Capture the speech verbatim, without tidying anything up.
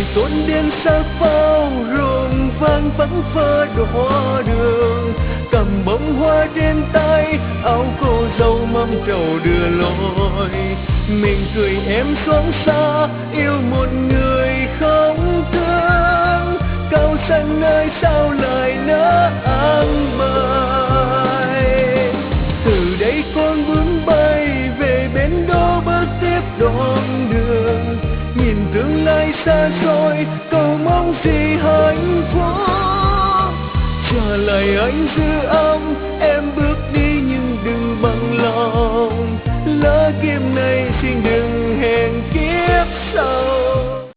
ngày tôn đen sắc pháo rộn vang vắng phơ đỏ đường, cầm bông hoa trên tay áo cô dâu mâm trầu đưa lối. Mình cười em xuống xa yêu một người không thương, cao xanh ơi sao lại nỡ áng bài. Từ đây con bướm bay về bên đó bước tiếp đoạn đường, nhìn tương lai xa xôi cầu mong gì hạnh phúc. Trả lại anh dư âm em bước đi nhưng đừng bằng lòng, lá kim này xin đừng